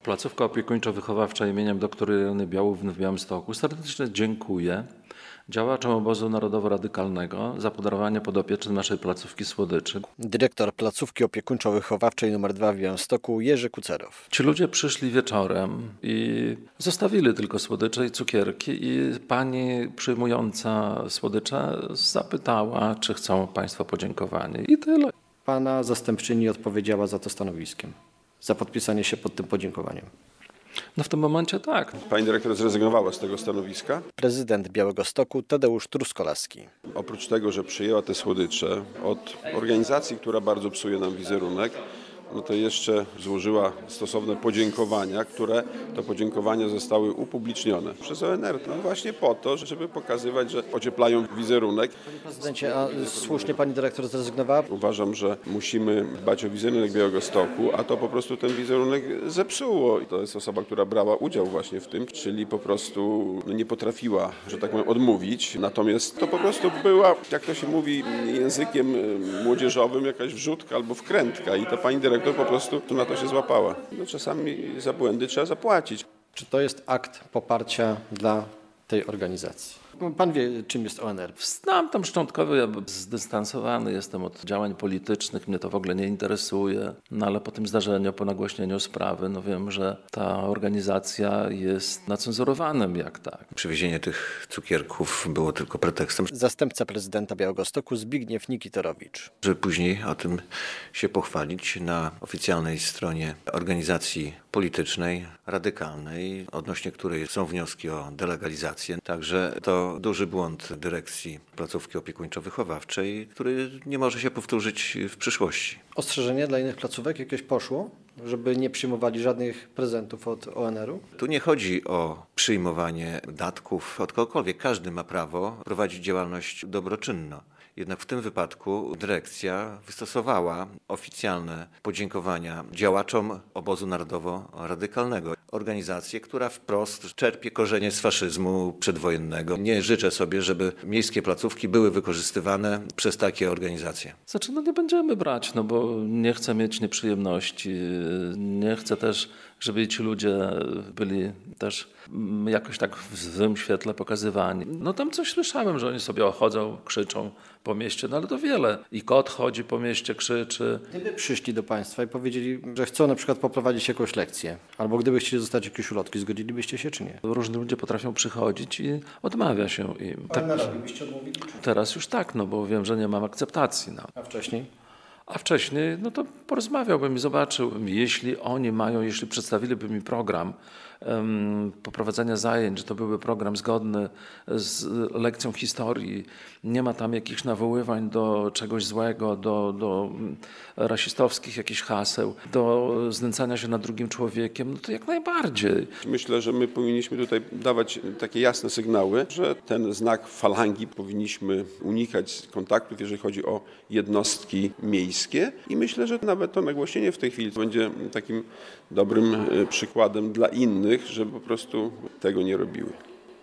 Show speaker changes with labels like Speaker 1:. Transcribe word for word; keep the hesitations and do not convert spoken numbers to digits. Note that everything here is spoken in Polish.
Speaker 1: Placówka opiekuńczo-wychowawcza imieniem dr Ireny Białówny w Białymstoku serdecznie dziękuję działaczom Obozu Narodowo-Radykalnego za podarowanie podopiecznym naszej placówki słodyczy.
Speaker 2: Dyrektor placówki opiekuńczo-wychowawczej numer dwa w Białymstoku Jerzy Kucerow.
Speaker 1: Ci ludzie przyszli wieczorem i zostawili tylko słodycze i cukierki i pani przyjmująca słodycze zapytała, czy chcą państwo podziękowanie i tyle.
Speaker 2: Pana zastępczyni odpowiedziała za to stanowiskiem, za podpisanie się pod tym podziękowaniem.
Speaker 1: No w tym momencie tak.
Speaker 3: Pani dyrektor zrezygnowała z tego stanowiska.
Speaker 2: Prezydent Białegostoku Tadeusz Truskolaski.
Speaker 3: Oprócz tego, że przyjęła te słodycze od organizacji, która bardzo psuje nam wizerunek, no to jeszcze złożyła stosowne podziękowania, które to podziękowania zostały upublicznione przez O N R. No właśnie po to, żeby pokazywać, że ocieplają wizerunek.
Speaker 2: Panie prezydencie, a słusznie pani dyrektor zrezygnowała?
Speaker 3: Uważam, że musimy dbać o wizerunek Białegostoku, a to po prostu ten wizerunek zepsuło. To jest osoba, która brała udział właśnie w tym, czyli po prostu nie potrafiła, że tak powiem, odmówić. Natomiast to po prostu była, jak to się mówi językiem młodzieżowym, jakaś wrzutka albo wkrętka i ta pani dyrektor to po prostu na to się złapała. No, czasami za błędy trzeba zapłacić.
Speaker 2: Czy to jest akt poparcia dla tej organizacji? Pan wie, czym jest O N R.
Speaker 1: Znam tam szczątkowy, ja zdystansowany jestem od działań politycznych, mnie to w ogóle nie interesuje, no ale po tym zdarzeniu, po nagłośnieniu sprawy, no wiem, że ta organizacja jest nacenzurowanym, jak tak.
Speaker 4: Przywiezienie tych cukierków było tylko pretekstem,
Speaker 2: Zastępca prezydenta Białegostoku Zbigniew Nikitorowicz.
Speaker 4: żeby później o tym się pochwalić na oficjalnej stronie organizacji politycznej, radykalnej, odnośnie której są wnioski o delegalizację. Także to duży błąd dyrekcji placówki opiekuńczo-wychowawczej, który nie może się powtórzyć w przyszłości.
Speaker 2: Ostrzeżenie dla innych placówek jakieś poszło, żeby nie przyjmowali żadnych prezentów od O N R-u?
Speaker 4: Tu nie chodzi o przyjmowanie datków od kogokolwiek. Każdy ma prawo prowadzić działalność dobroczynną. Jednak w tym wypadku dyrekcja wystosowała oficjalne podziękowania działaczom Obozu Narodowo-Radykalnego. Organizację, która wprost czerpie korzenie z faszyzmu przedwojennego. Nie życzę sobie, żeby miejskie placówki były wykorzystywane przez takie organizacje.
Speaker 1: Znaczy, no nie będziemy brać, no bo nie chcę mieć nieprzyjemności, nie chcę też, żeby ci ludzie byli też jakoś tak w złym świetle pokazywani. No tam coś słyszałem, że oni sobie chodzą, krzyczą po mieście, no ale to wiele. I kot chodzi po mieście, krzyczy.
Speaker 2: Gdyby przyszli do państwa i powiedzieli, że chcą na przykład poprowadzić jakąś lekcję, albo gdyby chcieli zostać jakieś ulotki, zgodzilibyście się czy nie?
Speaker 1: Różni ludzie potrafią przychodzić i odmawia się im. Tak,
Speaker 2: byście odmówili?
Speaker 1: teraz już tak, no bo wiem, że nie mam akceptacji. No.
Speaker 2: A wcześniej?
Speaker 1: A wcześniej, no to porozmawiałbym i zobaczył, jeśli oni mają, jeśli przedstawiliby mi program um, poprowadzenia zajęć, że to byłby program zgodny z lekcją historii, nie ma tam jakichś nawoływań do czegoś złego, do, do rasistowskich jakichś haseł, do znęcania się nad drugim człowiekiem, no to jak najbardziej.
Speaker 3: Myślę, że my powinniśmy tutaj dawać takie jasne sygnały, że ten znak falangi powinniśmy unikać kontaktów, jeżeli chodzi o jednostki miejskie i myślę, że nawet to nagłośnienie w tej chwili będzie takim dobrym przykładem dla innych, żeby po prostu tego nie robiły.